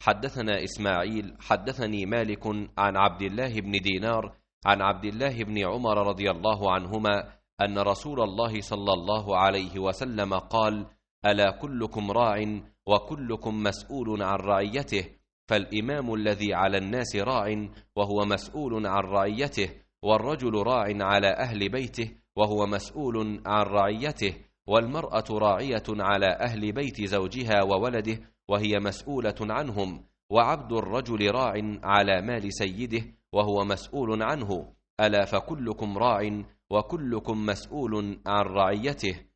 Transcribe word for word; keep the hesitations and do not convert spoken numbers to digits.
حدثنا إسماعيل حدثني مالك عن عبد الله بن دينار عن عبد الله بن عمر رضي الله عنهما أن رسول الله صلى الله عليه وسلم قال: ألا كلكم راع وكلكم مسؤول عن رعيته، فالإمام الذي على الناس راع وهو مسؤول عن رعيته، والرجل راع على أهل بيته وهو مسؤول عن رعيته، والمرأة راعية على أهل بيت زوجها وولده وهي مسؤولة عنهم، وعبد الرجل راع على مال سيده وهو مسؤول عنه. ألا فكلكم راع وكلكم مسؤول عن رعيته.